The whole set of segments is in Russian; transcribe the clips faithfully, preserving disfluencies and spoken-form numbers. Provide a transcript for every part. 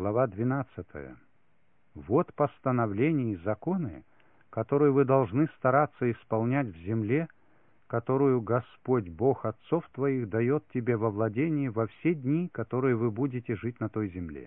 Глава двенадцатая. Вот постановления и законы, которые вы должны стараться исполнять в земле, которую Господь, Бог отцов твоих, дает тебе во владение во все дни, которые вы будете жить на той земле.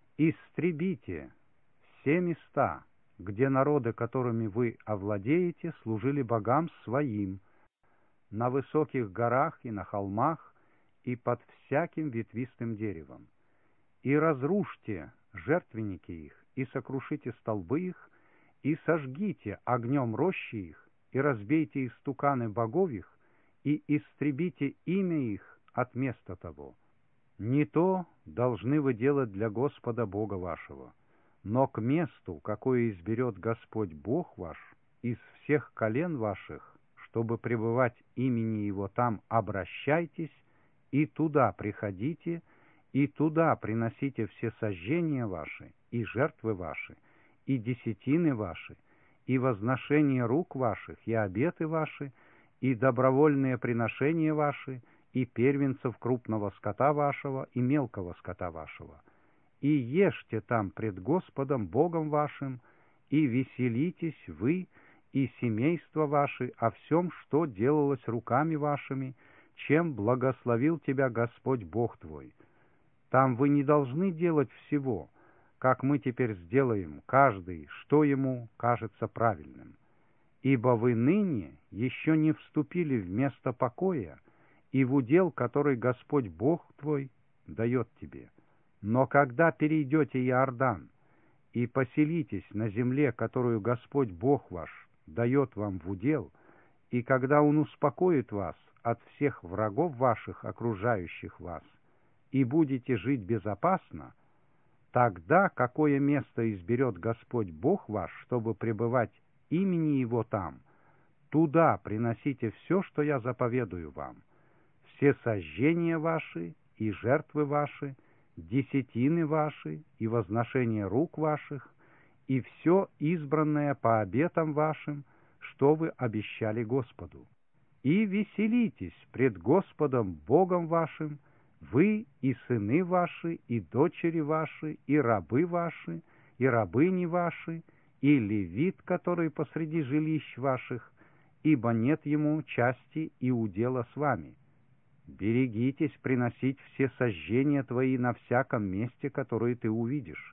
Истребите все места, где народы, которыми вы овладеете, служили богам своим, на высоких горах и на холмах, и под всяким ветвистым деревом. И разрушьте жертвенники их, и сокрушите столбы их, и сожгите огнем рощи их, и разбейте истуканы богов их, и истребите имя их от места того. Не то должны вы делать для Господа Бога вашего, но к месту, какое изберет Господь Бог ваш, из всех колен ваших, чтобы пребывать имени Его там, обращайтесь, и туда приходите, и туда приносите все сожжения ваши, и жертвы ваши, и десятины ваши, и возношения рук ваших, и обеты ваши, и добровольные приношения ваши, и первенцев крупного скота вашего, и мелкого скота вашего. И ешьте там пред Господом Богом вашим, и веселитесь вы, и семейство ваше о всем, что делалось руками вашими, чем благословил тебя Господь Бог твой. Там вы не должны делать всего, как мы теперь сделаем, каждый, что ему кажется правильным. Ибо вы ныне еще не вступили в место покоя и в удел, который Господь Бог твой дает тебе. Но когда перейдете Иордан и поселитесь на земле, которую Господь Бог ваш дает вам в удел, и когда Он успокоит вас от всех врагов ваших, окружающих вас, и будете жить безопасно, тогда какое место изберет Господь Бог ваш, чтобы пребывать имени Его там, туда приносите все, что я заповедую вам, все сожжения ваши и жертвы ваши, десятины ваши и возношения рук ваших, и все избранное по обетам вашим, что вы обещали Господу. И веселитесь пред Господом Богом вашим, вы и сыны ваши, и дочери ваши, и рабы ваши, и рабыни ваши, и левит, который посреди жилищ ваших, ибо нет ему части и удела с вами. Берегитесь приносить все сожжения твои на всяком месте, которое ты увидишь.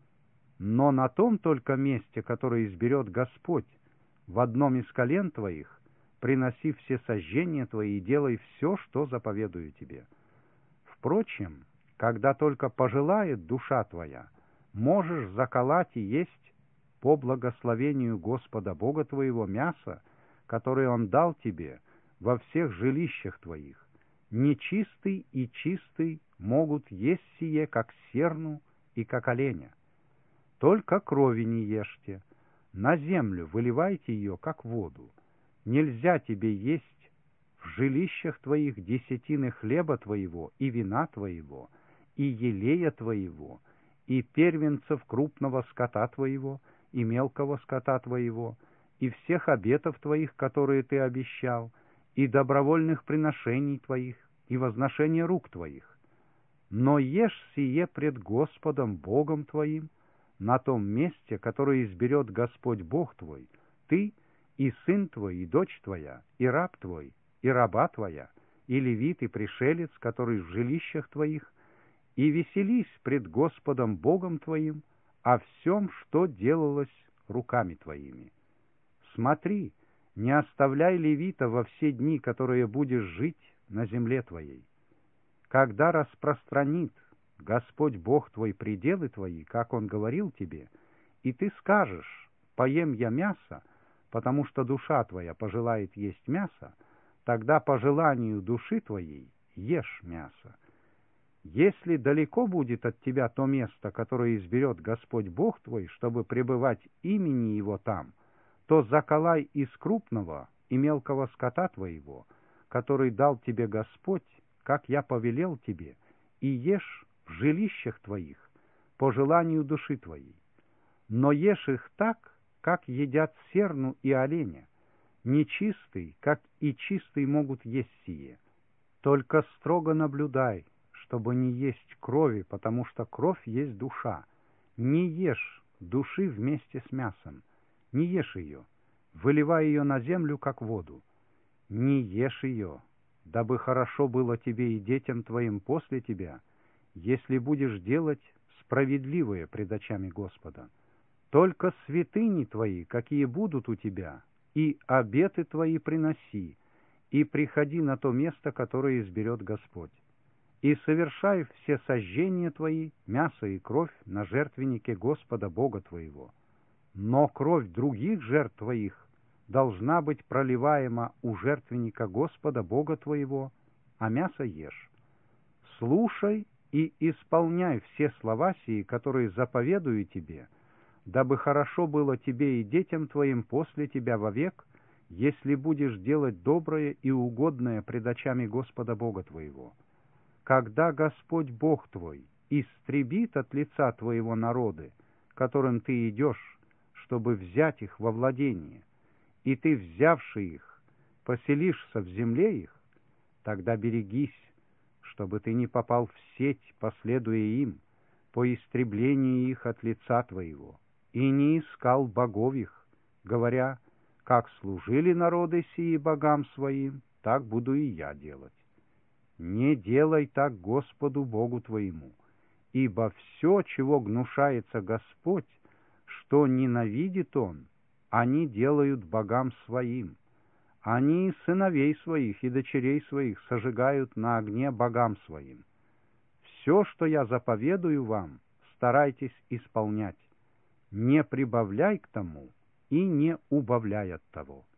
Но на том только месте, которое изберет Господь, в одном из колен твоих, приноси все сожжения твои и делай все, что заповедую тебе. Впрочем, когда только пожелает душа твоя, можешь заколоть и есть по благословению Господа Бога твоего мясо, которое Он дал тебе во всех жилищах твоих. Нечистый и чистый могут есть сие, как серну и как оленя. Только крови не ешьте, на землю выливайте ее, как воду. Нельзя тебе есть в жилищах твоих десятины хлеба твоего, и вина твоего, и елея твоего, и первенцев крупного скота твоего, и мелкого скота твоего, и всех обетов твоих, которые ты обещал, и добровольных приношений твоих, и возношения рук твоих. Но ешь сие пред Господом Богом твоим на том месте, которое изберет Господь Бог твой, ты и сын твой, и дочь твоя, и раб твой, и раба твоя, и левит, и пришелец, который в жилищах твоих, и веселись пред Господом Богом твоим о всем, что делалось руками твоими. Смотри, не оставляй левита во все дни, которые будешь жить на земле твоей. Когда распространит Господь Бог твой пределы твои, как Он говорил тебе, и ты скажешь: «Поем я мясо, потому что душа твоя пожелает есть мясо», тогда по желанию души твоей ешь мясо. Если далеко будет от тебя то место, которое изберет Господь Бог твой, чтобы пребывать имени Его там, то заколай из крупного и мелкого скота твоего, который дал тебе Господь, как я повелел тебе, и ешь в жилищах твоих, по желанию души твоей. Но ешь их так, как едят серну и оленя. Нечистый, как и чистый, могут есть сие. Только строго наблюдай, чтобы не есть крови, потому что кровь есть душа. Не ешь души вместе с мясом, не ешь ее, выливай ее на землю, как воду. Не ешь ее, дабы хорошо было тебе и детям твоим после тебя, если будешь делать справедливое пред очами Господа. Только святыни твои, какие будут у тебя, и обеты твои приноси, и приходи на то место, которое изберет Господь. И совершай все сожжения твои, мясо и кровь, на жертвеннике Господа Бога твоего. Но кровь других жертв твоих должна быть проливаема у жертвенника Господа Бога твоего, а мясо ешь. Слушай и исполняй все слова сии, которые заповедую тебе, дабы хорошо было тебе и детям твоим после тебя вовек, если будешь делать доброе и угодное пред очами Господа Бога твоего. Когда Господь Бог твой истребит от лица твоего народы, которым ты идешь, чтобы взять их во владение, и ты, взявши их, поселишься в земле их, тогда берегись, чтобы ты не попал в сеть, последуя им, по истреблению их от лица твоего, и не искал богов их, говоря, как служили народы сии богам своим, так буду и я делать. Не делай так Господу Богу твоему, ибо все, чего гнушается Господь, что ненавидит Он, они делают богам своим. Они сыновей своих и дочерей своих сожигают на огне богам своим. Все, что я заповедую вам, старайтесь исполнять. Не прибавляй к тому и не убавляй от того.